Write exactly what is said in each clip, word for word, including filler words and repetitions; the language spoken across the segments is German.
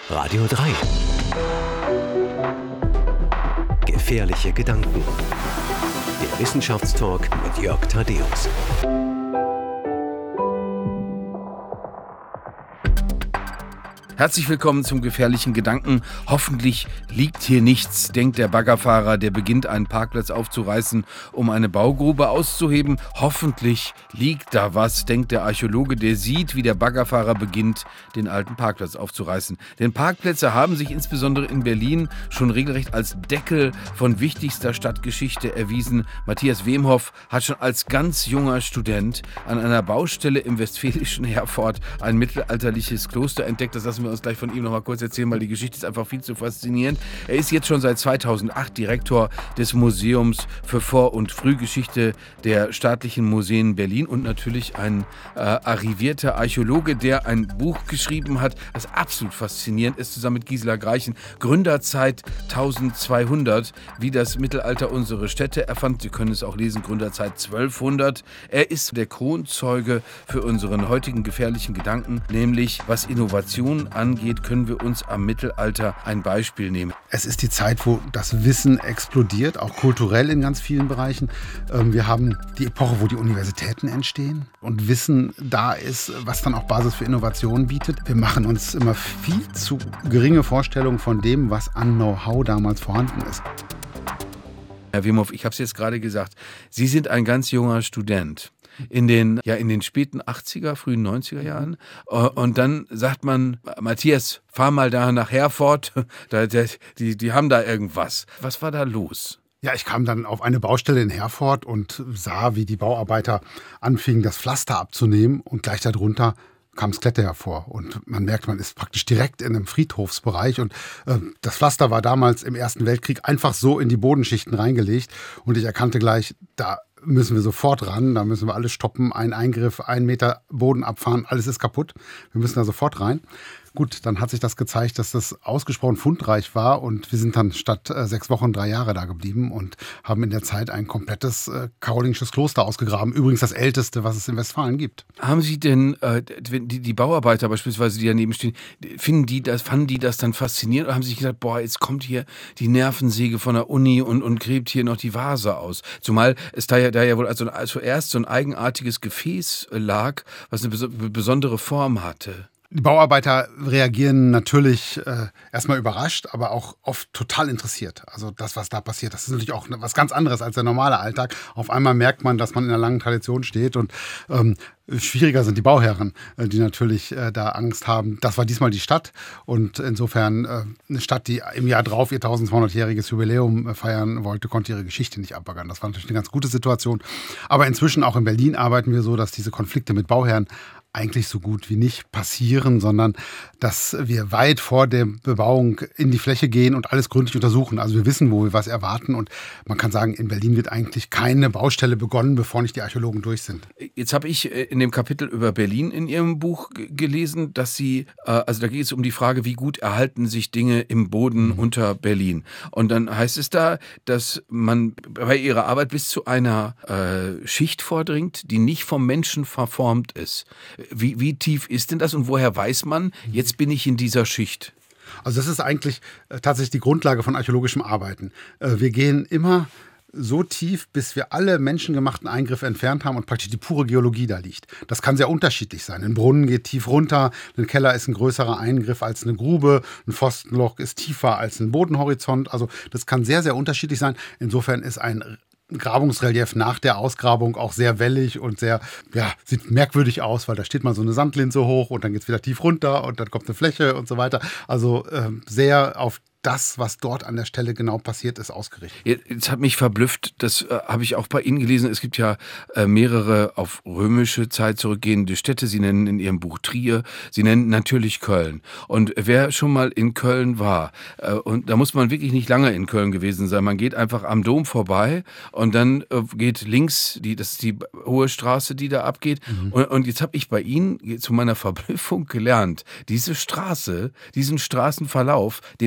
Radio drei. Gefährliche Gedanken. Der Wissenschaftstalk mit Jörg Thaddeus. Herzlich willkommen zum gefährlichen Gedanken. Hoffentlich liegt hier nichts, denkt der Baggerfahrer, der beginnt, einen Parkplatz aufzureißen, um eine Baugrube auszuheben. Hoffentlich liegt da was, denkt der Archäologe, der sieht, wie der Baggerfahrer beginnt, den alten Parkplatz aufzureißen. Denn Parkplätze haben sich insbesondere in Berlin schon regelrecht als Deckel von wichtigster Stadtgeschichte erwiesen. Matthias Wemhoff hat schon als ganz junger Student an einer Baustelle im westfälischen Herford ein mittelalterliches Kloster entdeckt. Das lassen wir uns gleich von ihm noch mal kurz erzählen, weil die Geschichte ist einfach viel zu faszinierend. Er ist jetzt schon seit zweitausendacht Direktor des Museums für Vor- und Frühgeschichte der Staatlichen Museen Berlin und natürlich ein äh, arrivierter Archäologe, der ein Buch geschrieben hat, das absolut faszinierend ist, zusammen mit Gisela Greichen. Gründerzeit eintausendzweihundert, wie das Mittelalter unsere Städte erfand. Sie können es auch lesen, Gründerzeit zwölfhundert. Er ist der Kronzeuge für unseren heutigen gefährlichen Gedanken, nämlich was Innovation angeht, können wir uns am Mittelalter ein Beispiel nehmen. Es ist die Zeit, wo das Wissen explodiert, auch kulturell in ganz vielen Bereichen. Wir haben die Epoche, wo die Universitäten entstehen und Wissen da ist, was dann auch Basis für Innovationen bietet. Wir machen uns immer viel zu geringe Vorstellungen von dem, was an Know-how damals vorhanden ist. Herr Wemhoff, ich habe es jetzt gerade gesagt, Sie sind ein ganz junger Student. In den, ja, in den späten achtziger, frühen neunziger Jahren. Und dann sagt man, Matthias, fahr mal da nach Herford, da, die, die haben da irgendwas. Was war da los? Ja, ich kam dann auf eine Baustelle in Herford und sah, wie die Bauarbeiter anfingen, das Pflaster abzunehmen und gleich darunter kam Skelette hervor. Und man merkt, man ist praktisch direkt in einem Friedhofsbereich. Und äh, das Pflaster war damals im Ersten Weltkrieg einfach so in die Bodenschichten reingelegt. Und ich erkannte gleich, da müssen wir sofort ran, da müssen wir alles stoppen, ein Eingriff, ein Meter Boden abfahren, alles ist kaputt. Wir müssen da sofort rein. Gut, dann hat sich das gezeigt, dass das ausgesprochen fundreich war und wir sind dann statt äh, sechs Wochen drei Jahre da geblieben und haben in der Zeit ein komplettes äh, karolingisches Kloster ausgegraben. Übrigens das älteste, was es in Westfalen gibt. Haben Sie denn, äh, die, die Bauarbeiter beispielsweise, die daneben stehen, finden die das, fanden die das dann faszinierend oder haben sie sich gedacht, boah, jetzt kommt hier die Nervensäge von der Uni und, und gräbt hier noch die Vase aus? Zumal es da ja, da ja wohl also zuerst so ein eigenartiges Gefäß lag, was eine bes- besondere Form hatte. Die Bauarbeiter reagieren natürlich äh, erstmal überrascht, aber auch oft total interessiert. Also das, was da passiert, das ist natürlich auch was ganz anderes als der normale Alltag. Auf einmal merkt man, dass man in einer langen Tradition steht und ähm, schwieriger sind die Bauherren, äh, die natürlich äh, da Angst haben. Das war diesmal die Stadt und insofern äh, eine Stadt, die im Jahr drauf ihr eintausendzweihundertjähriges Jubiläum äh, feiern wollte, konnte ihre Geschichte nicht abbaggern. Das war natürlich eine ganz gute Situation. Aber inzwischen auch in Berlin arbeiten wir so, dass diese Konflikte mit Bauherren eigentlich so gut wie nicht passieren, sondern dass wir weit vor der Bebauung in die Fläche gehen und alles gründlich untersuchen. Also wir wissen, wo wir was erwarten und man kann sagen, in Berlin wird eigentlich keine Baustelle begonnen, bevor nicht die Archäologen durch sind. Jetzt habe ich in dem Kapitel über Berlin in Ihrem Buch g- gelesen, dass Sie, äh, also da geht es um die Frage, wie gut erhalten sich Dinge im Boden mhm. unter Berlin. Und dann heißt es da, dass man bei Ihrer Arbeit bis zu einer äh, Schicht vordringt, die nicht vom Menschen verformt ist. Wie, wie tief ist denn das und woher weiß man, jetzt bin ich in dieser Schicht? Also das ist eigentlich äh, tatsächlich die Grundlage von archäologischem Arbeiten. Äh, wir gehen immer so tief, bis wir alle menschengemachten Eingriffe entfernt haben und praktisch die pure Geologie da liegt. Das kann sehr unterschiedlich sein. Ein Brunnen geht tief runter, ein Keller ist ein größerer Eingriff als eine Grube, ein Pfostenloch ist tiefer als ein Bodenhorizont. Also das kann sehr, sehr unterschiedlich sein. Insofern ist ein Grabungsrelief nach der Ausgrabung auch sehr wellig und sehr, ja, sieht merkwürdig aus, weil da steht mal so eine Sandlinse hoch und dann geht es wieder tief runter und dann kommt eine Fläche und so weiter. Also äh, sehr auf das, was dort an der Stelle genau passiert ist, ausgerichtet. Jetzt, jetzt hat mich verblüfft, das äh, habe ich auch bei Ihnen gelesen, es gibt ja äh, mehrere auf römische Zeit zurückgehende Städte. Sie nennen in Ihrem Buch Trier, Sie nennen natürlich Köln. Und wer schon mal in Köln war, äh, und da muss man wirklich nicht lange in Köln gewesen sein, man geht einfach am Dom vorbei und dann äh, geht links, die, das ist die Hohe Straße, die da abgeht. Mhm. Und, und jetzt habe ich bei Ihnen zu meiner Verblüffung gelernt, diese Straße, diesen Straßenverlauf, den haben schon die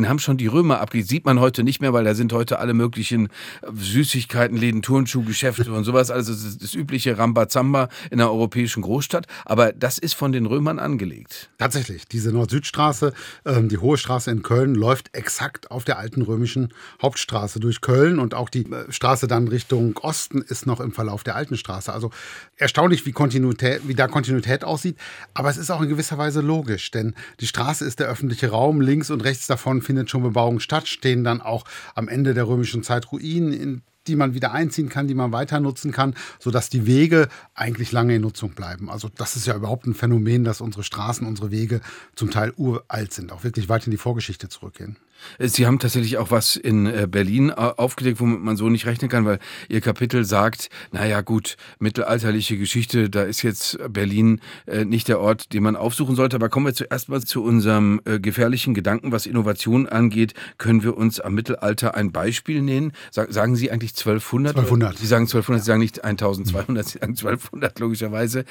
die Römer abgeht, sieht man heute nicht mehr, weil da sind heute alle möglichen Süßigkeitenläden, Turnschuhgeschäfte und sowas. Also das, das übliche Rambazamba in einer europäischen Großstadt. Aber das ist von den Römern angelegt. Tatsächlich, diese Nord-Süd-Straße, ähm, die Hohe Straße in Köln, läuft exakt auf der alten römischen Hauptstraße durch Köln und auch die äh, Straße dann Richtung Osten ist noch im Verlauf der alten Straße. Also erstaunlich, wie, Kontinuität, wie da Kontinuität aussieht, aber es ist auch in gewisser Weise logisch, denn die Straße ist der öffentliche Raum, links und rechts davon findet schon Bebauung statt, stehen dann auch am Ende der römischen Zeit Ruinen, in die man wieder einziehen kann, die man weiter nutzen kann, sodass die Wege eigentlich lange in Nutzung bleiben. Also das ist ja überhaupt ein Phänomen, dass unsere Straßen, unsere Wege zum Teil uralt sind, auch wirklich weit in die Vorgeschichte zurückgehen. Sie haben tatsächlich auch was in Berlin aufgedeckt, womit man so nicht rechnen kann, weil Ihr Kapitel sagt, naja gut, mittelalterliche Geschichte, da ist jetzt Berlin nicht der Ort, den man aufsuchen sollte. Aber kommen wir zuerst mal zu unserem gefährlichen Gedanken, was Innovation angeht. Können wir uns am Mittelalter ein Beispiel nennen? Sagen Sie eigentlich zwölfhundert? zwölfhundert. Sie sagen zwölfhundert, Sie sagen nicht eintausendzweihundert, Sie sagen zwölfhundert logischerweise.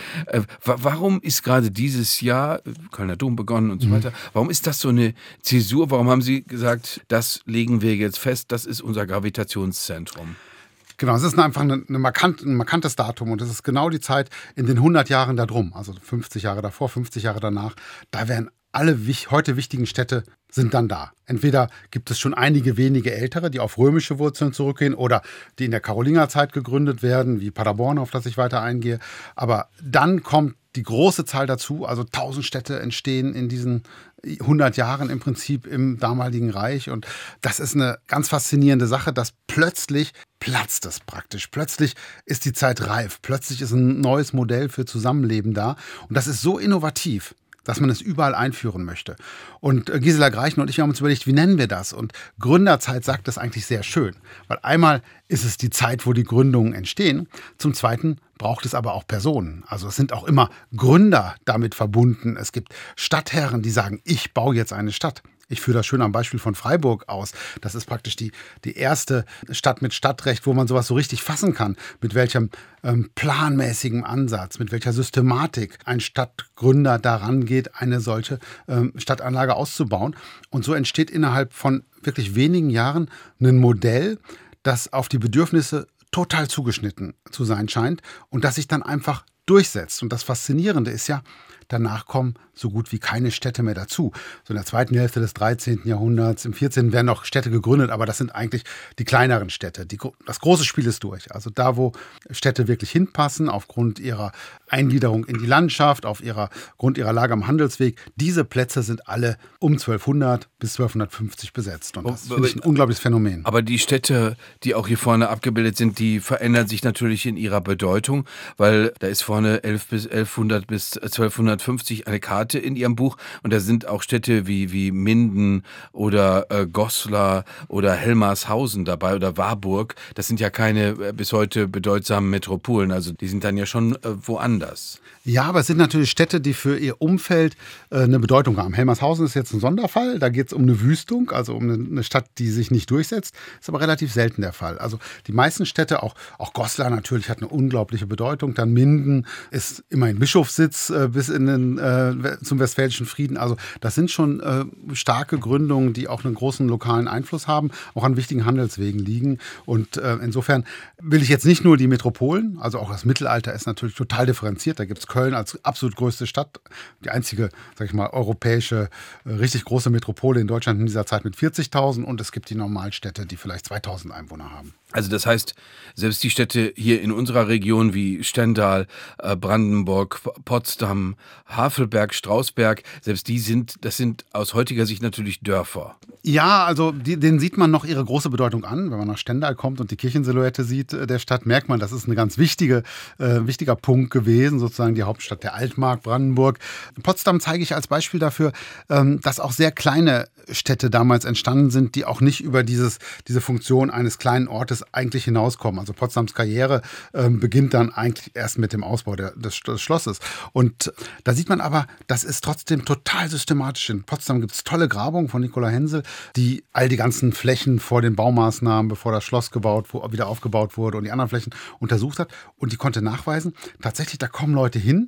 Warum ist gerade dieses Jahr, Kölner Dom begonnen und so weiter, warum ist das so eine Zäsur? Warum haben Sie gesagt, sagt, das legen wir jetzt fest, das ist unser Gravitationszentrum? Genau, es ist einfach eine, eine markant, ein markantes Datum und es ist genau die Zeit in den hundert Jahren da drum, also fünfzig Jahre davor, fünfzig Jahre danach, da werden alle heute wichtigen Städte sind dann da. Entweder gibt es schon einige wenige ältere, die auf römische Wurzeln zurückgehen oder die in der Karolingerzeit gegründet werden, wie Paderborn, auf das ich weiter eingehe. Aber dann kommt die große Zahl dazu, also tausend Städte entstehen in diesen hundert Jahren im Prinzip im damaligen Reich. Und das ist eine ganz faszinierende Sache, dass plötzlich platzt es praktisch. Plötzlich ist die Zeit reif. Plötzlich ist ein neues Modell für Zusammenleben da. Und das ist so innovativ, dass man es überall einführen möchte. Und Gisela Greichen und ich haben uns überlegt, wie nennen wir das? Und Gründerzeit sagt das eigentlich sehr schön. Weil einmal ist es die Zeit, wo die Gründungen entstehen. Zum Zweiten braucht es aber auch Personen. Also es sind auch immer Gründer damit verbunden. Es gibt Stadtherren, die sagen, ich baue jetzt eine Stadt. Ich führe das schön am Beispiel von Freiburg aus. Das ist praktisch die, die erste Stadt mit Stadtrecht, wo man sowas so richtig fassen kann. Mit welchem ähm, planmäßigen Ansatz, mit welcher Systematik ein Stadtgründer daran geht, eine solche ähm, Stadtanlage auszubauen. Und so entsteht innerhalb von wirklich wenigen Jahren ein Modell, das auf die Bedürfnisse total zugeschnitten zu sein scheint und das sich dann einfach durchsetzt. Und das Faszinierende ist ja, danach kommen so gut wie keine Städte mehr dazu. So in der zweiten Hälfte des dreizehnten Jahrhunderts, im vierzehnten werden noch Städte gegründet, aber das sind eigentlich die kleineren Städte. Die, das große Spiel ist durch. Also da, wo Städte wirklich hinpassen, aufgrund ihrer Eingliederung in die Landschaft, aufgrund ihrer Lage am Handelsweg, diese Plätze sind alle um zwölfhundert bis zwölfhundertfünfzig besetzt. Und das finde ich ein unglaubliches Phänomen. Aber die Städte, die auch hier vorne abgebildet sind, die verändern sich natürlich in ihrer Bedeutung, weil da ist vorne elf bis elfhundert bis zwölfhundertfünfzig eine Karte in Ihrem Buch und da sind auch Städte wie, wie Minden oder äh, Goslar oder Helmarshausen dabei oder Warburg. Das sind ja keine äh, bis heute bedeutsamen Metropolen, also die sind dann ja schon äh, woanders. Ja, aber es sind natürlich Städte, die für ihr Umfeld äh, eine Bedeutung haben. Helmarshausen ist jetzt ein Sonderfall, da geht es um eine Wüstung, also um eine, eine Stadt, die sich nicht durchsetzt. Ist aber relativ selten der Fall. Also die meisten Städte, auch, auch Goslar natürlich hat eine unglaubliche Bedeutung. Dann Minden ist immerhin Bischofssitz äh, bis in den, äh, zum Westfälischen Frieden. Also das sind schon äh, starke Gründungen, die auch einen großen lokalen Einfluss haben, auch an wichtigen Handelswegen liegen. Und äh, insofern will ich jetzt nicht nur die Metropolen, also auch das Mittelalter ist natürlich total differenziert. Da gibt es Köln als absolut größte Stadt, die einzige, sag ich mal, europäische, richtig große Metropole in Deutschland in dieser Zeit mit vierzigtausend und es gibt die Normalstädte, die vielleicht zweitausend Einwohner haben. Also das heißt, selbst die Städte hier in unserer Region wie Stendal, Brandenburg, Potsdam, Havelberg, Strausberg, selbst die sind, das sind aus heutiger Sicht natürlich Dörfer. Ja, also die, denen sieht man noch ihre große Bedeutung an. Wenn man nach Stendal kommt und die Kirchensilhouette sieht der Stadt, merkt man, das ist ein ganz wichtige, äh, wichtiger Punkt gewesen, sozusagen die Hauptstadt der Altmark, Brandenburg. Potsdam zeige ich als Beispiel dafür, ähm, dass auch sehr kleine Städte damals entstanden sind, die auch nicht über dieses, diese Funktion eines kleinen Ortes eigentlich hinauskommen. Also Potsdams Karriere ähm, beginnt dann eigentlich erst mit dem Ausbau der, des, des Schlosses. Und da sieht man aber, das ist trotzdem total systematisch. In Potsdam gibt es tolle Grabungen von Nikola Hensel, die all die ganzen Flächen vor den Baumaßnahmen, bevor das Schloss gebaut, wo, wieder aufgebaut wurde und die anderen Flächen untersucht hat. Und die konnte nachweisen, tatsächlich, da kommen Leute hin,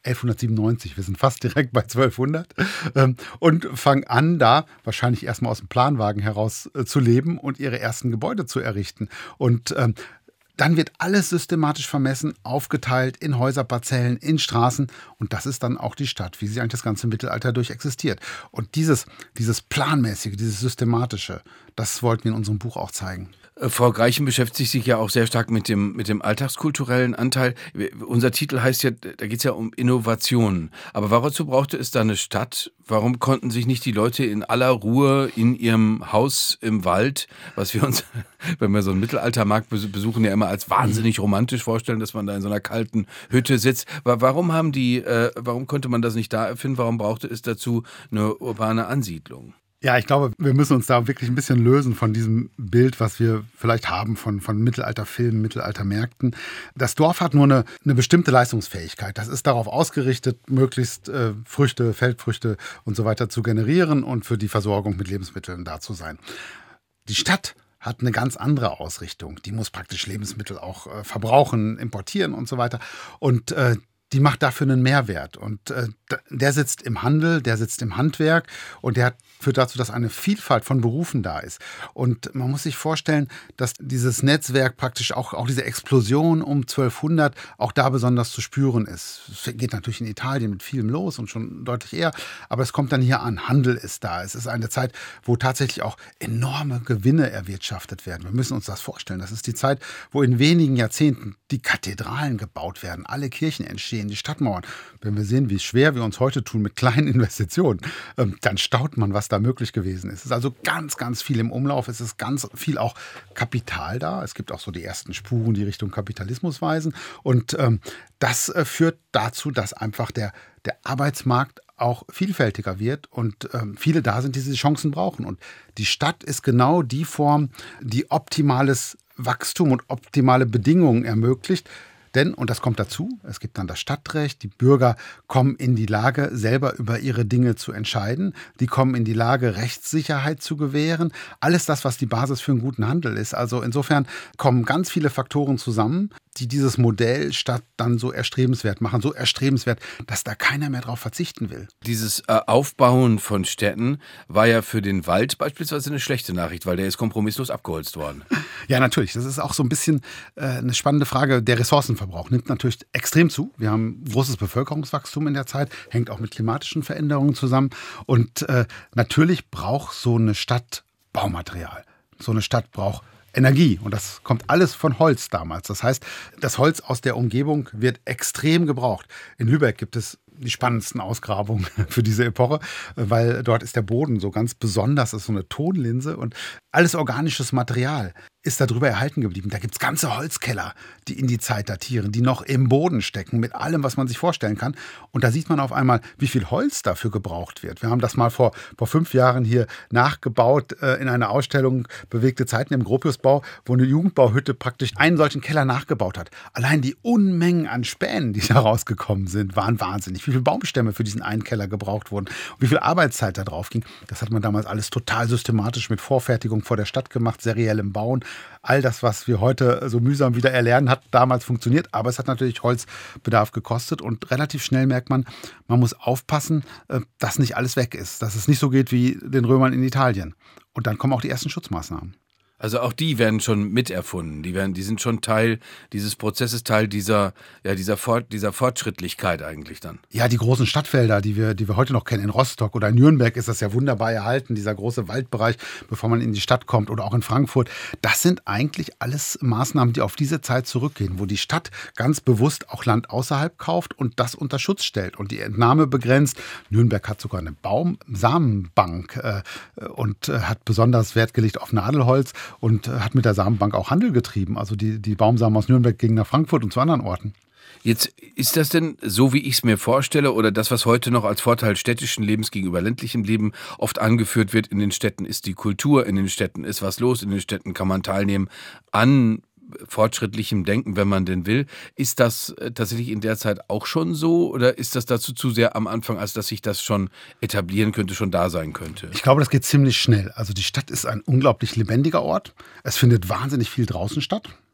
elfhundertsiebenundneunzig, wir sind fast direkt bei zwölfhundert, ähm, und fangen an, da wahrscheinlich erstmal aus dem Planwagen heraus äh, zu leben und ihre ersten Gebäude zu errichten. Und ähm, dann wird alles systematisch vermessen, aufgeteilt in Häuserparzellen, in Straßen. Und das ist dann auch die Stadt, wie sie eigentlich das ganze Mittelalter durch existiert. Und dieses, dieses Planmäßige, dieses Systematische, das wollten wir in unserem Buch auch zeigen. Frau Greichen beschäftigt sich ja auch sehr stark mit dem, mit dem alltagskulturellen Anteil. Unser Titel heißt ja, da geht es ja um Innovation. Aber wozu brauchte es da eine Stadt? Warum konnten sich nicht die Leute in aller Ruhe in ihrem Haus im Wald, was wir uns, wenn wir so einen Mittelaltermarkt besuchen, ja immer als wahnsinnig romantisch vorstellen, dass man da in so einer kalten Hütte sitzt. Warum haben die, äh, warum konnte man das nicht da erfinden? Warum brauchte es dazu eine urbane Ansiedlung? Ja, ich glaube, wir müssen uns da wirklich ein bisschen lösen von diesem Bild, was wir vielleicht haben von, von Mittelalterfilmen, Mittelaltermärkten. Das Dorf hat nur eine, eine bestimmte Leistungsfähigkeit. Das ist darauf ausgerichtet, möglichst äh, Früchte, Feldfrüchte und so weiter zu generieren und für die Versorgung mit Lebensmitteln da zu sein. Die Stadt hat eine ganz andere Ausrichtung. Die muss praktisch Lebensmittel auch äh, verbrauchen, importieren und so weiter. Und äh, die macht dafür einen Mehrwert. Und äh, der sitzt im Handel, der sitzt im Handwerk und der führt dazu, dass eine Vielfalt von Berufen da ist. Und man muss sich vorstellen, dass dieses Netzwerk praktisch auch, auch diese Explosion um zwölfhundert auch da besonders zu spüren ist. Es geht natürlich in Italien mit vielem los und schon deutlich eher, aber es kommt dann hier an. Handel ist da. Es ist eine Zeit, wo tatsächlich auch enorme Gewinne erwirtschaftet werden. Wir müssen uns das vorstellen. Das ist die Zeit, wo in wenigen Jahrzehnten die Kathedralen gebaut werden, alle Kirchen entstehen, die Stadtmauern. Wenn wir sehen, wie schwer wir uns heute tun mit kleinen Investitionen, dann staunt man, was da möglich gewesen ist. Es ist also ganz, ganz viel im Umlauf. Es ist ganz viel auch Kapital da. Es gibt auch so die ersten Spuren, die Richtung Kapitalismus weisen. Und ähm, das äh, führt dazu, dass einfach der, der Arbeitsmarkt auch vielfältiger wird und ähm, viele da sind, die diese Chancen brauchen. Und die Stadt ist genau die Form, die optimales Wachstum und optimale Bedingungen ermöglicht. Denn, und das kommt dazu, es gibt dann das Stadtrecht, die Bürger kommen in die Lage, selber über ihre Dinge zu entscheiden. Die kommen in die Lage, Rechtssicherheit zu gewähren. Alles das, was die Basis für einen guten Handel ist. Also insofern kommen ganz viele Faktoren zusammen, die dieses Modell Stadt dann so erstrebenswert machen. So erstrebenswert, dass da keiner mehr drauf verzichten will. Dieses äh, Aufbauen von Städten war ja für den Wald beispielsweise eine schlechte Nachricht, weil der ist kompromisslos abgeholzt worden. Ja, natürlich. Das ist auch so ein bisschen äh, eine spannende Frage. Der Ressourcenverbrauch nimmt natürlich extrem zu. Wir haben großes Bevölkerungswachstum in der Zeit, hängt auch mit klimatischen Veränderungen zusammen. Und äh, natürlich braucht so eine Stadt Baumaterial. So eine Stadt braucht Energie. Und das kommt alles von Holz damals. Das heißt, das Holz aus der Umgebung wird extrem gebraucht. In Lübeck gibt es die spannendsten Ausgrabungen für diese Epoche, weil dort ist der Boden so ganz besonders, das ist so eine Tonlinse und alles organisches Material ist darüber erhalten geblieben. Da gibt es ganze Holzkeller, die in die Zeit datieren, die noch im Boden stecken, mit allem, was man sich vorstellen kann. Und da sieht man auf einmal, wie viel Holz dafür gebraucht wird. Wir haben das mal vor, vor fünf Jahren hier nachgebaut äh, in einer Ausstellung Bewegte Zeiten im Gropiusbau, wo eine Jugendbauhütte praktisch einen solchen Keller nachgebaut hat. Allein die Unmengen an Spänen, die da rausgekommen sind, waren wahnsinnig. Wie viele Baumstämme für diesen einen Keller gebraucht wurden und wie viel Arbeitszeit da drauf ging. Das hat man damals alles total systematisch mit Vorfertigung vor der Stadt gemacht, seriellem Bauen. All das, was wir heute so mühsam wieder erlernen, hat damals funktioniert, aber es hat natürlich Holzbedarf gekostet und relativ schnell merkt man, man muss aufpassen, dass nicht alles weg ist, dass es nicht so geht wie den Römern in Italien. Und dann kommen auch die ersten Schutzmaßnahmen. Also auch die werden schon miterfunden. Die werden, die sind schon Teil dieses Prozesses, Teil dieser, ja, dieser, Fort, dieser Fortschrittlichkeit eigentlich dann. Ja, die großen Stadtfelder, die wir, die wir heute noch kennen, in Rostock oder in Nürnberg ist das ja wunderbar erhalten, dieser große Waldbereich, bevor man in die Stadt kommt oder auch in Frankfurt. Das sind eigentlich alles Maßnahmen, die auf diese Zeit zurückgehen, wo die Stadt ganz bewusst auch Land außerhalb kauft und das unter Schutz stellt und die Entnahme begrenzt. Nürnberg hat sogar eine Baumsamenbank äh, und äh, hat besonders Wert gelegt auf Nadelholz. Und hat mit der Samenbank auch Handel getrieben. Also die, die Baumsamen aus Nürnberg gingen nach Frankfurt und zu anderen Orten. Jetzt ist das denn so, wie ich es mir vorstelle, oder das, was heute noch als Vorteil städtischen Lebens gegenüber ländlichem Leben oft angeführt wird, in den Städten ist die Kultur, in den Städten ist was los, in den Städten kann man teilnehmen an fortschrittlichem Denken, wenn man denn will. Ist das tatsächlich in der Zeit auch schon so oder ist das dazu zu sehr am Anfang, als dass sich das schon etablieren könnte, schon da sein könnte? Ich glaube, das geht ziemlich schnell. Also die Stadt ist ein unglaublich lebendiger Ort. Es findet wahnsinnig viel draußen statt.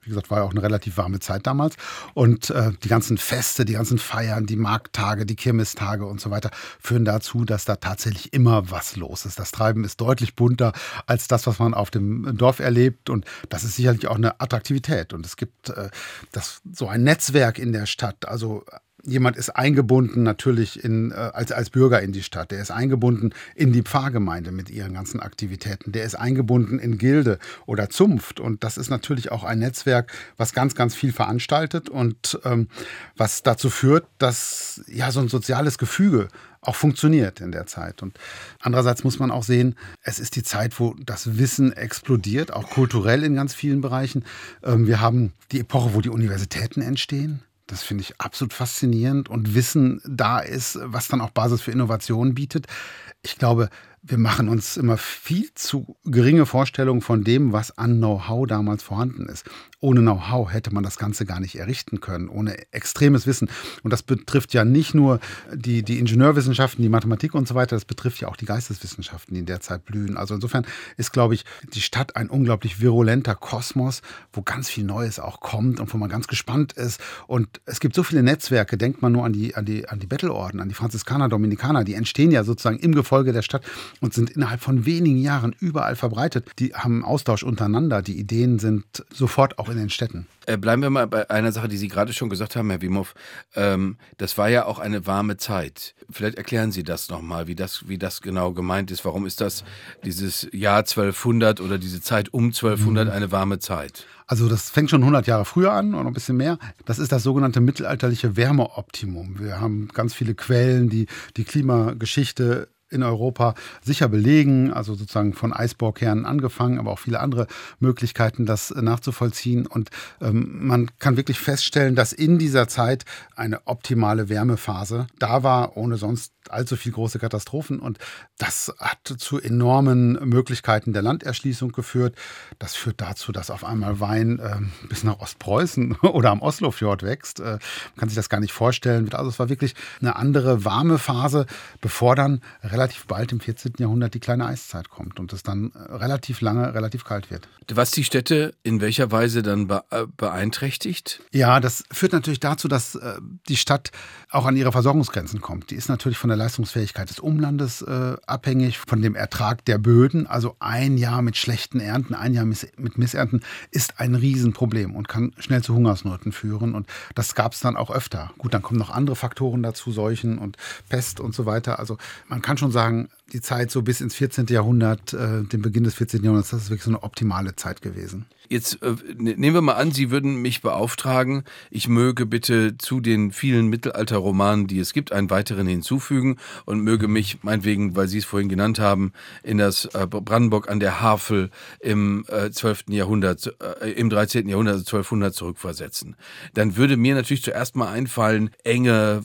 Wie gesagt, war ja auch eine relativ warme Zeit damals. Und äh, die ganzen Feste, die ganzen Feiern, die Markttage, die Kirmestage und so weiter führen dazu, dass da tatsächlich immer was los ist. Das Treiben ist deutlich bunter als das, was man auf dem Dorf erlebt. Und das ist sicherlich auch eine Attraktivität. Und es gibt äh, das, so ein Netzwerk in der Stadt. Also jemand ist eingebunden natürlich in, äh, als, als Bürger in die Stadt. Der ist eingebunden in die Pfarrgemeinde mit ihren ganzen Aktivitäten. Der ist eingebunden in Gilde oder Zunft. Und das ist natürlich auch ein Netzwerk, was ganz, ganz viel veranstaltet und ähm, was dazu führt, dass ja so ein soziales Gefüge auch funktioniert in der Zeit. Und andererseits muss man auch sehen, es ist die Zeit, wo das Wissen explodiert, auch kulturell in ganz vielen Bereichen. Ähm, wir haben die Epoche, wo die Universitäten entstehen. Das finde ich absolut faszinierend und Wissen da ist, was dann auch Basis für Innovation bietet. Ich glaube, wir machen uns immer viel zu geringe Vorstellungen von dem, was an Know-how damals vorhanden ist. Ohne Know-how hätte man das Ganze gar nicht errichten können, ohne extremes Wissen. Und das betrifft ja nicht nur die, die Ingenieurwissenschaften, die Mathematik und so weiter, das betrifft ja auch die Geisteswissenschaften, die in der Zeit blühen. Also insofern ist, glaube ich, die Stadt ein unglaublich virulenter Kosmos, wo ganz viel Neues auch kommt und wo man ganz gespannt ist. Und es gibt so viele Netzwerke, denkt man nur an die, an die, an die Bettelorden, an die Franziskaner, Dominikaner, die entstehen ja sozusagen im Gefolge der Stadt und sind innerhalb von wenigen Jahren überall verbreitet. Die haben einen Austausch untereinander. Die Ideen sind sofort auch in den Städten. Äh, bleiben wir mal bei einer Sache, die Sie gerade schon gesagt haben, Herr Wimhoff. Ähm, das war ja auch eine warme Zeit. Vielleicht erklären Sie das nochmal, wie das, wie das genau gemeint ist. Warum ist das dieses Jahr zwölfhundert oder diese Zeit um zwölfhundert eine warme Zeit? Also das fängt schon hundert Jahre früher an oder ein bisschen mehr. Das ist das sogenannte mittelalterliche Wärmeoptimum. Wir haben ganz viele Quellen, die die Klimageschichte in Europa sicher belegen, also sozusagen von Eisbohrkernen angefangen, aber auch viele andere Möglichkeiten, das nachzuvollziehen. Und ähm, man kann wirklich feststellen, dass in dieser Zeit eine optimale Wärmephase da war, ohne sonst allzu viel große Katastrophen. Und das hat zu enormen Möglichkeiten der Landerschließung geführt. Das führt dazu, dass auf einmal Wein äh, bis nach Ostpreußen oder am Oslofjord wächst. Äh, man kann sich das gar nicht vorstellen. Also es war wirklich eine andere warme Phase, bevor dann relativ bald im vierzehnten Jahrhundert die kleine Eiszeit kommt und es dann relativ lange relativ kalt wird. Was die Städte in welcher Weise dann beeinträchtigt? Ja, das führt natürlich dazu, dass äh, die Stadt auch an ihre Versorgungsgrenzen kommt. Die ist natürlich von der Leistungsfähigkeit des Umlandes äh, abhängig, von dem Ertrag der Böden. Also ein Jahr mit schlechten Ernten, ein Jahr miss- mit Missernten ist ein Riesenproblem und kann schnell zu Hungersnöten führen. Und das gab es dann auch öfter. Gut, dann kommen noch andere Faktoren dazu, Seuchen und Pest und so weiter. Also man kann schon sagen, die Zeit so bis ins vierzehnten Jahrhundert, äh, den Beginn des vierzehnten Jahrhunderts, das ist wirklich so eine optimale Zeit gewesen. Jetzt äh, nehmen wir mal an, Sie würden mich beauftragen, ich möge bitte zu den vielen Mittelalterromanen, die es gibt, einen weiteren hinzufügen und möge mich meinetwegen, weil Sie es vorhin genannt haben, in das äh, Brandenburg an der Havel im äh, zwölften Jahrhundert, äh, im dreizehnten Jahrhundert, also zwölfhundert zurückversetzen. Dann würde mir natürlich zuerst mal einfallen, enge,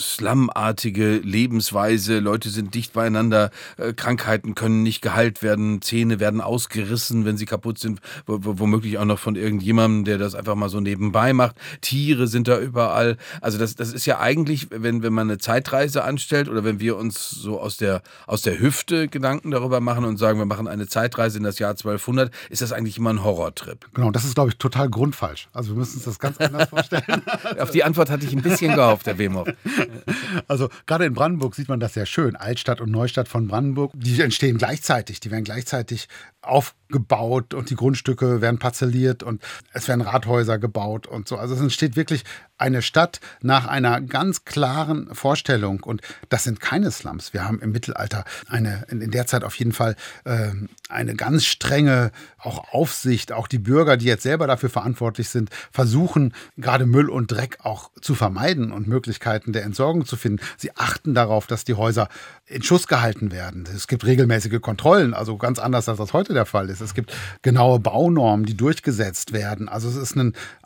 slumartige Lebensweise, Leute sind dicht beieinander, äh, Krankheiten können nicht geheilt werden, Zähne werden ausgerissen, wenn sie kaputt sind, wo, wo, womöglich auch noch von irgendjemandem, der das einfach mal so nebenbei macht. Tiere sind da überall. Also das, das ist ja eigentlich, wenn, wenn man eine Zeitreise anstellt oder wenn wir uns so aus der, aus der Hüfte Gedanken darüber machen und sagen, wir machen eine Zeitreise in das Jahr zwölfhundert, ist das eigentlich immer ein Horrortrip. Genau, das ist, glaube ich, total grundfalsch. Also wir müssen uns das ganz anders vorstellen. Auf die Antwort hatte ich ein bisschen gehofft, Herr Wimhoff. Also gerade in Brandenburg sieht man das sehr schön. Altstadt und Neustadt von Brandenburg, die entstehen gleichzeitig. Die werden gleichzeitig aufgebaut und die Grundstücke werden parzelliert und es werden Rathäuser gebaut und so. Also es entsteht wirklich eine Stadt nach einer ganz klaren Vorstellung und das sind keine Slums. Wir haben im Mittelalter eine, in der Zeit auf jeden Fall äh, eine ganz strenge auch Aufsicht. Auch die Bürger, die jetzt selber dafür verantwortlich sind, versuchen gerade Müll und Dreck auch zu vermeiden und Möglichkeiten der Entsorgung zu finden. Sie achten darauf, dass die Häuser in Schuss gehalten werden. Es gibt regelmäßige Kontrollen, also ganz anders, als das heute der Fall ist. Es gibt genaue Baunormen, die durchgesetzt werden. Also es ist ein,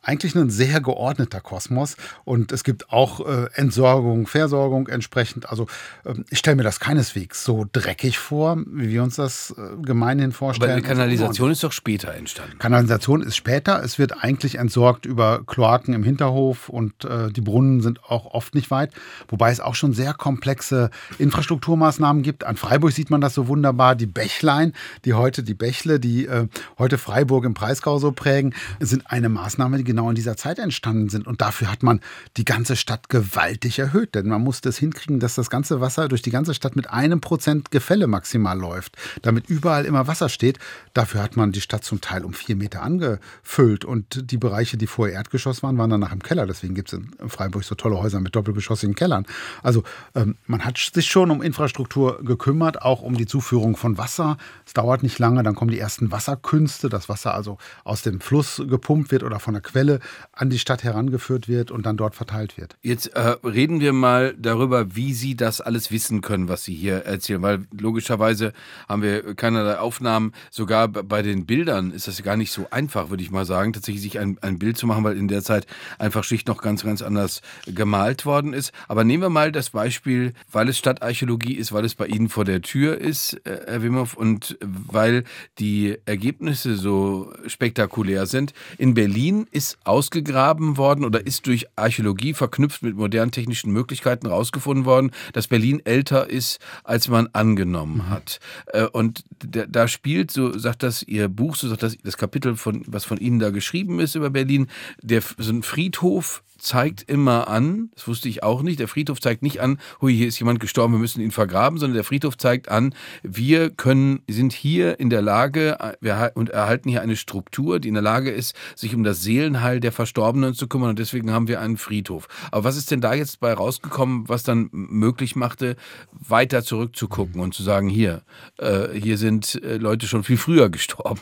eigentlich ein sehr geordneter Kosmos. Und es gibt auch äh, Entsorgung, Versorgung entsprechend. Also ähm, ich stelle mir das keineswegs so dreckig vor, wie wir uns das äh, gemeinhin vorstellen. Aber die Kanalisation ist doch später entstanden. Kanalisation ist später. Es wird eigentlich entsorgt über Kloaken im Hinterhof und äh, die Brunnen sind auch oft nicht weit. Wobei es auch schon sehr komplexe Infrastrukturmaßnahmen gibt. An Freiburg sieht man das so wunderbar. Die Bächlein, die heute, die Bächle, die äh, heute Freiburg im Breisgau so prägen, sind eine Maßnahme, die genau in dieser Zeit entstanden sind. Und dafür hat man die ganze Stadt gewaltig erhöht. Denn man musste es hinkriegen, dass das ganze Wasser durch die ganze Stadt mit einem Prozent Gefälle maximal läuft. Damit überall immer Wasser steht. Dafür hat man die Stadt zum Teil um vier Meter angefüllt. Und die Bereiche, die vorher Erdgeschoss waren, waren danach im Keller. Deswegen gibt es in Freiburg so tolle Häuser mit doppelgeschossigen Kellern. Also ähm, man hat sich schon um Infrastruktur gekümmert, auch um die Zuführung von Wasser. Es dauert nicht lange, dann kommen die ersten Wasserkünste, das Wasser also aus dem Fluss gepumpt wird oder von der Quelle an die Stadt herangeführt wird und dann dort verteilt wird. Jetzt äh, reden wir mal darüber, wie Sie das alles wissen können, was Sie hier erzählen, weil logischerweise haben wir keinerlei Aufnahmen. Sogar bei den Bildern ist das gar nicht so einfach, würde ich mal sagen, tatsächlich sich ein, ein Bild zu machen, weil in der Zeit einfach schlicht noch ganz, ganz anders gemalt worden ist. Aber nehmen wir mal das Beispiel, weil es Stadtarchäologie ist, weil es bei Ihnen vor der Tür ist, äh, Herr Wimhoff, und weil die Ergebnisse so spektakulär sind. In Berlin ist ausgegraben worden oder ist durch Archäologie verknüpft mit modernen technischen Möglichkeiten rausgefunden worden, dass Berlin älter ist, als man angenommen hat. Äh, und da, da spielt, so sagt das Ihr Buch, so sagt das das Kapitel, von, was von Ihnen da geschrieben ist über Berlin, der, so ein Friedhof zeigt immer an, das wusste ich auch nicht, der Friedhof zeigt nicht an, hui, hier ist jemand gestorben, wir müssen ihn vergraben, sondern der Friedhof zeigt an, wir können, sind hier in der Lage wir, und erhalten hier eine Struktur, die in der Lage ist, sich um das Seelenheil der Verstorbenen zu kümmern, und deswegen haben wir einen Friedhof. Aber was ist denn da jetzt bei rausgekommen, was dann möglich machte, weiter zurückzugucken und zu sagen, hier, äh, hier sind äh, Leute schon viel früher gestorben?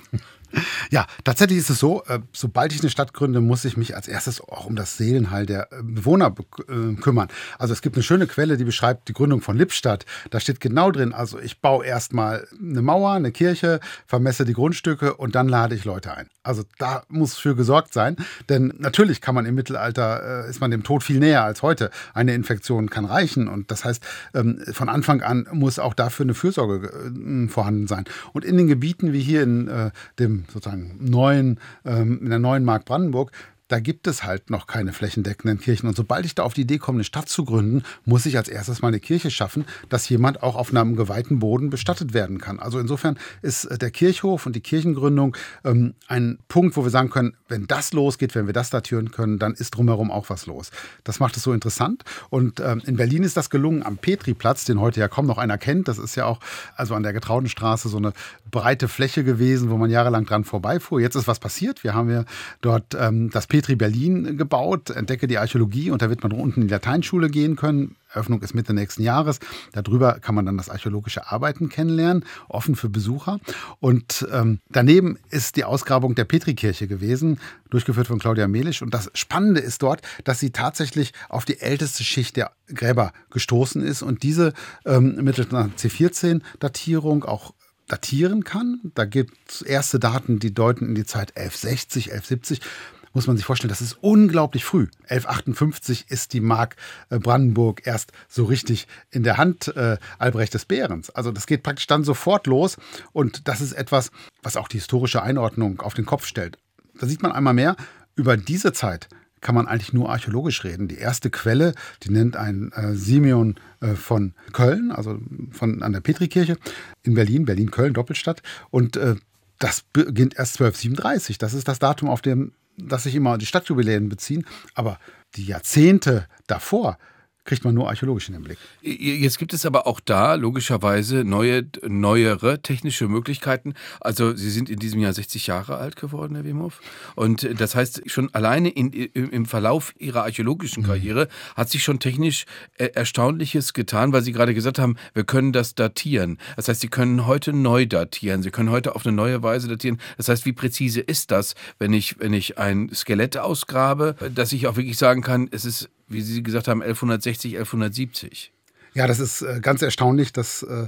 Ja, tatsächlich ist es so, sobald ich eine Stadt gründe, muss ich mich als erstes auch um das Seelenheil der Bewohner kümmern. Also es gibt eine schöne Quelle, die beschreibt die Gründung von Lippstadt. Da steht genau drin, also ich baue erstmal eine Mauer, eine Kirche, vermesse die Grundstücke und dann lade ich Leute ein. Also da muss für gesorgt sein, denn natürlich kann man im Mittelalter, ist man dem Tod viel näher als heute. Eine Infektion kann reichen und das heißt, von Anfang an muss auch dafür eine Fürsorge vorhanden sein. Und in den Gebieten wie hier in dem sozusagen neuen, ähm, in der neuen Mark Brandenburg, da gibt es halt noch keine flächendeckenden Kirchen. Und sobald ich da auf die Idee komme, eine Stadt zu gründen, muss ich als erstes mal eine Kirche schaffen, dass jemand auch auf einem geweihten Boden bestattet werden kann. Also insofern ist der Kirchhof und die Kirchengründung ähm, ein Punkt, wo wir sagen können, wenn das losgeht, wenn wir das datieren können, dann ist drumherum auch was los. Das macht es so interessant. Und ähm, in Berlin ist das gelungen am Petriplatz, den heute ja kaum noch einer kennt. Das ist ja auch also an der Getraudenstraße so eine breite Fläche gewesen, wo man jahrelang dran vorbeifuhr. Jetzt ist was passiert. Wir haben ja dort ähm, das Petri Berlin gebaut, entdecke die Archäologie, und da wird man unten in die Lateinschule gehen können. Eröffnung ist Mitte nächsten Jahres. Darüber kann man dann das archäologische Arbeiten kennenlernen, offen für Besucher. Und ähm, daneben ist die Ausgrabung der Petrikirche gewesen, durchgeführt von Claudia Melisch. Und das Spannende ist dort, dass sie tatsächlich auf die älteste Schicht der Gräber gestoßen ist und diese ähm, mittels einer C vierzehn Datierung auch datieren kann. Da gibt es erste Daten, die deuten in die Zeit elf sechzig, elf siebzig. Muss man sich vorstellen, das ist unglaublich früh. elf achtundfünfzig ist die Mark Brandenburg erst so richtig in der Hand äh, Albrecht des Bärens. Also das geht praktisch dann sofort los, und das ist etwas, was auch die historische Einordnung auf den Kopf stellt. Da sieht man einmal mehr, über diese Zeit kann man eigentlich nur archäologisch reden. Die erste Quelle, die nennt ein äh, Simeon äh, von Köln, also von, an der Petrikirche in Berlin, Berlin-Köln, Doppelstadt. Und äh, das beginnt erst zwölfhundertsiebenunddreißig. Das ist das Datum, auf dem dass sich immer die Stadtjubiläen beziehen, aber die Jahrzehnte davor kriegt man nur archäologisch in den Blick. Jetzt gibt es aber auch da logischerweise neue, neuere technische Möglichkeiten. Also Sie sind in diesem Jahr sechzig Jahre alt geworden, Herr Wimhoff. Und das heißt, schon alleine in, im Verlauf Ihrer archäologischen Karriere hat sich schon technisch Erstaunliches getan, weil Sie gerade gesagt haben, wir können das datieren. Das heißt, Sie können heute neu datieren. Sie können heute auf eine neue Weise datieren. Das heißt, wie präzise ist das, wenn ich, wenn ich ein Skelett ausgrabe, dass ich auch wirklich sagen kann, es ist, wie Sie gesagt haben, elfhundertsechzig, elfhundertsiebzig. Ja, das ist äh, ganz erstaunlich. Das äh,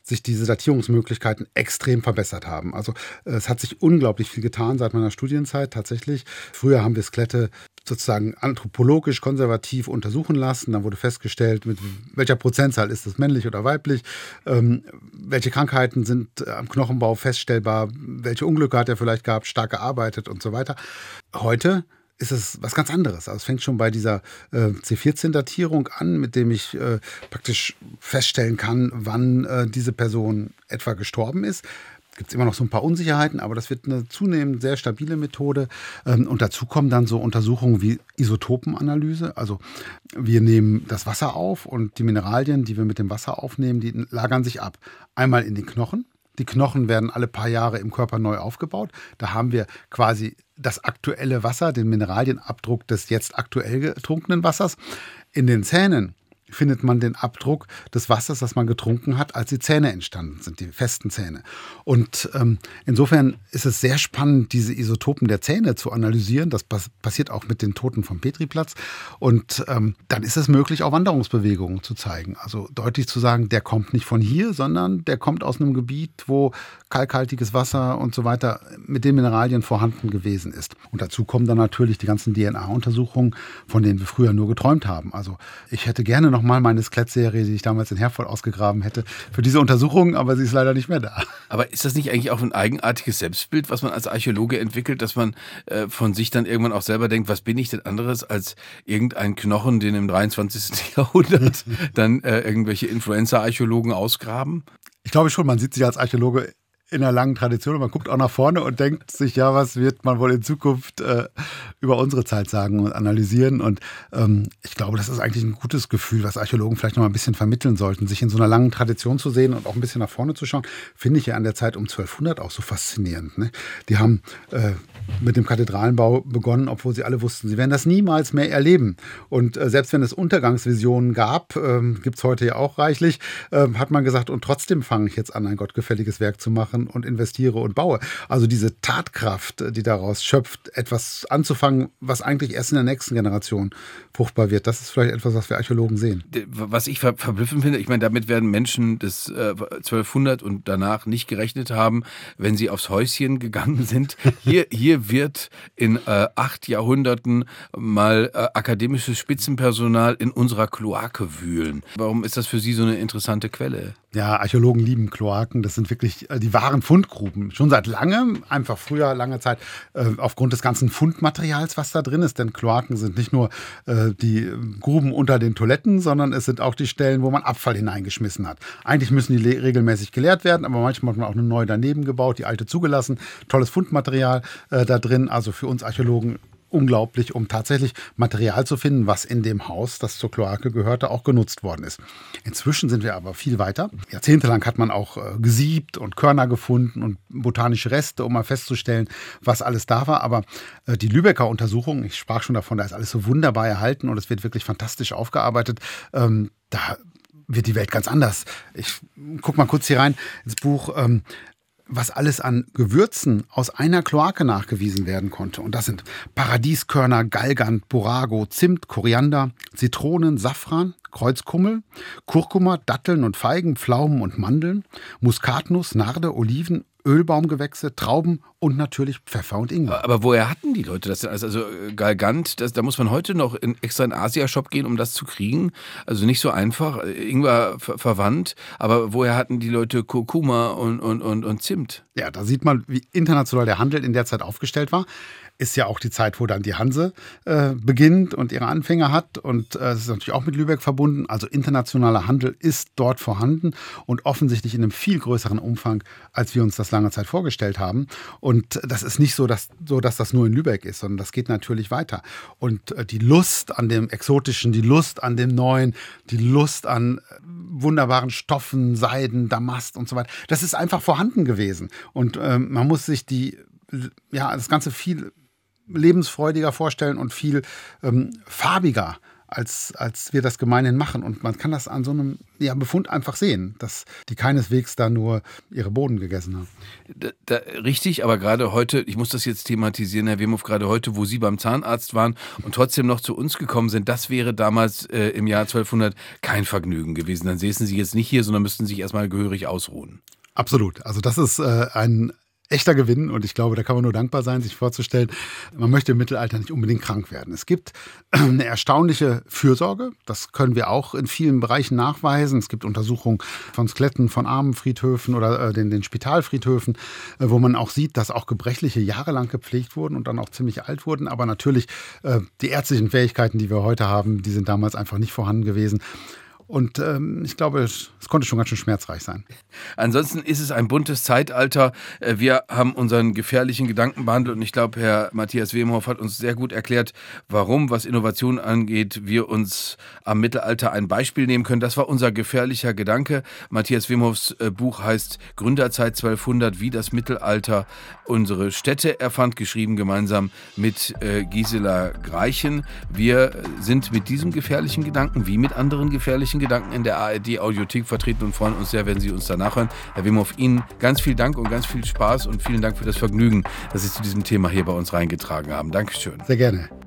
sich diese Datierungsmöglichkeiten extrem verbessert haben. Also es hat sich unglaublich viel getan seit meiner Studienzeit tatsächlich. Früher haben wir Skelette sozusagen anthropologisch konservativ untersuchen lassen. Dann wurde festgestellt, mit welcher Prozentzahl ist es männlich oder weiblich, ähm, welche Krankheiten sind am Knochenbau feststellbar, welche Unglücke hat er vielleicht gehabt, stark gearbeitet und so weiter. Heute ist es was ganz anderes. Also es fängt schon bei dieser äh, C vierzehn Datierung an, mit dem ich äh, praktisch feststellen kann, wann äh, diese Person etwa gestorben ist. Gibt es immer noch so ein paar Unsicherheiten, aber das wird eine zunehmend sehr stabile Methode. Ähm, und dazu kommen dann so Untersuchungen wie Isotopenanalyse. Also wir nehmen das Wasser auf und die Mineralien, die wir mit dem Wasser aufnehmen, die lagern sich ab. Einmal in den Knochen. Die Knochen werden alle paar Jahre im Körper neu aufgebaut. Da haben wir quasi das aktuelle Wasser, den Mineralienabdruck des jetzt aktuell getrunkenen Wassers. In den Zähnen findet man den Abdruck des Wassers, das man getrunken hat, als die Zähne entstanden sind, die festen Zähne. Und ähm, insofern ist es sehr spannend, diese Isotopen der Zähne zu analysieren. Das pass- passiert auch mit den Toten vom Petriplatz. Und ähm, dann ist es möglich, auch Wanderungsbewegungen zu zeigen. Also deutlich zu sagen, der kommt nicht von hier, sondern der kommt aus einem Gebiet, wo kalkhaltiges Wasser und so weiter mit den Mineralien vorhanden gewesen ist. Und dazu kommen dann natürlich die ganzen D N A-Untersuchungen, von denen wir früher nur geträumt haben. Also ich hätte gerne noch mal meine Skelettserie, die ich damals in Herford ausgegraben hätte, für diese Untersuchung, aber sie ist leider nicht mehr da. Aber ist das nicht eigentlich auch ein eigenartiges Selbstbild, was man als Archäologe entwickelt, dass man äh, von sich dann irgendwann auch selber denkt, was bin ich denn anderes als irgendein Knochen, den im dreiundzwanzigsten Jahrhundert dann äh, irgendwelche Influencer-Archäologen ausgraben? Ich glaube schon, man sieht sich als Archäologe in einer langen Tradition und man guckt auch nach vorne und denkt sich, ja, was wird man wohl in Zukunft äh, über unsere Zeit sagen und analysieren. Und ähm, ich glaube, das ist eigentlich ein gutes Gefühl, was Archäologen vielleicht noch mal ein bisschen vermitteln sollten. Sich in so einer langen Tradition zu sehen und auch ein bisschen nach vorne zu schauen, finde ich ja an der Zeit um zwölfhundert auch so faszinierend. Ne? Die haben äh, mit dem Kathedralenbau begonnen, obwohl sie alle wussten, sie werden das niemals mehr erleben. Und äh, selbst wenn es Untergangsvisionen gab, äh, gibt es heute ja auch reichlich, äh, hat man gesagt, und trotzdem fange ich jetzt an, ein gottgefälliges Werk zu machen und investiere und baue. Also diese Tatkraft, die daraus schöpft, etwas anzufangen, was eigentlich erst in der nächsten Generation fruchtbar wird, das ist vielleicht etwas, was wir Archäologen sehen. Was ich ver- verblüffend finde, ich meine, damit werden Menschen des äh, zwölfhundert und danach nicht gerechnet haben, wenn sie aufs Häuschen gegangen sind. Hier, hier wird in äh, acht Jahrhunderten mal äh, akademisches Spitzenpersonal in unserer Kloake wühlen. Warum ist das für Sie so eine interessante Quelle? Ja, Archäologen lieben Kloaken. Das sind wirklich äh, die wahren Fundgruben. Schon seit langem, einfach früher, lange Zeit, äh, aufgrund des ganzen Fundmaterials, was da drin ist. Denn Kloaken sind nicht nur äh, die Gruben unter den Toiletten, sondern es sind auch die Stellen, wo man Abfall hineingeschmissen hat. Eigentlich müssen die le- regelmäßig geleert werden, aber manchmal hat man auch eine neue daneben gebaut, die alte zugelassen. Tolles Fundmaterial äh, da drin. Also für uns Archäologen unglaublich, um tatsächlich Material zu finden, was in dem Haus, das zur Kloake gehörte, auch genutzt worden ist. Inzwischen sind wir aber viel weiter. Jahrzehntelang hat man auch äh, gesiebt und Körner gefunden und botanische Reste, um mal festzustellen, was alles da war. Aber äh, die Lübecker Untersuchung, ich sprach schon davon, da ist alles so wunderbar erhalten und es wird wirklich fantastisch aufgearbeitet. Ähm, da wird die Welt ganz anders. Ich guck mal kurz hier rein ins Buch. Ähm, was alles an Gewürzen aus einer Kloake nachgewiesen werden konnte. Und das sind Paradieskörner, Galgant, Borago, Zimt, Koriander, Zitronen, Safran, Kreuzkummel, Kurkuma, Datteln und Feigen, Pflaumen und Mandeln, Muskatnuss, Narde, Oliven, Ölbaumgewächse, Trauben und natürlich Pfeffer und Ingwer. Aber woher hatten die Leute das denn? Also, also Galgant, das, da muss man heute noch in, extra in den Asia-Shop gehen, um das zu kriegen. Also nicht so einfach. Ingwer ver- verwandt. Aber woher hatten die Leute Kurkuma und, und, und, und Zimt? Ja, da sieht man, wie international der Handel in der Zeit aufgestellt war. Ist ja auch die Zeit, wo dann die Hanse äh, beginnt und ihre Anfänge hat. Und es äh, ist natürlich auch mit Lübeck verbunden. Also internationaler Handel ist dort vorhanden und offensichtlich in einem viel größeren Umfang, als wir uns das lange Zeit vorgestellt haben. Und das ist nicht so, dass, so, dass das nur in Lübeck ist, sondern das geht natürlich weiter. Und äh, die Lust an dem Exotischen, die Lust an dem Neuen, die Lust an äh, wunderbaren Stoffen, Seiden, Damast und so weiter, das ist einfach vorhanden gewesen. Und äh, man muss sich die, ja, das Ganze viel lebensfreudiger vorstellen und viel ähm, farbiger als, als wir das gemeinhin machen. Und man kann das an so einem ja, Befund einfach sehen, dass die keineswegs da nur ihre Bohnen gegessen haben. Da, da, richtig, aber gerade heute, ich muss das jetzt thematisieren, Herr Wemhoff, gerade heute, wo Sie beim Zahnarzt waren und trotzdem noch zu uns gekommen sind, das wäre damals äh, im Jahr zwölfhundert kein Vergnügen gewesen. Dann säßen Sie jetzt nicht hier, sondern müssten sich erstmal gehörig ausruhen. Absolut. Also das ist äh, ein echter Gewinn und ich glaube, da kann man nur dankbar sein, sich vorzustellen, man möchte im Mittelalter nicht unbedingt krank werden. Es gibt eine erstaunliche Fürsorge, das können wir auch in vielen Bereichen nachweisen. Es gibt Untersuchungen von Skeletten, von Armenfriedhöfen oder äh, den, den Spitalfriedhöfen, äh, wo man auch sieht, dass auch Gebrechliche jahrelang gepflegt wurden und dann auch ziemlich alt wurden. Aber natürlich äh, die ärztlichen Fähigkeiten, die wir heute haben, die sind damals einfach nicht vorhanden gewesen. Und ähm, ich glaube, es, es konnte schon ganz schön schmerzreich sein. Ansonsten ist es ein buntes Zeitalter. Wir haben unseren gefährlichen Gedanken behandelt und ich glaube, Herr Matthias Wemhoff hat uns sehr gut erklärt, warum, was Innovation angeht, wir uns am Mittelalter ein Beispiel nehmen können. Das war unser gefährlicher Gedanke. Matthias Wemhoffs Buch heißt Gründerzeit zwölfhundert, wie das Mittelalter unsere Städte erfand, geschrieben gemeinsam mit äh, Gisela Greichen. Wir sind mit diesem gefährlichen Gedanken, wie mit anderen gefährlichen Gedanken in der A R D-Audiothek vertreten und freuen uns sehr, wenn Sie uns danach hören. Herr Wemhoff, Ihnen ganz viel Dank und ganz viel Spaß und vielen Dank für das Vergnügen, dass Sie zu diesem Thema hier bei uns reingetragen haben. Dankeschön. Sehr gerne.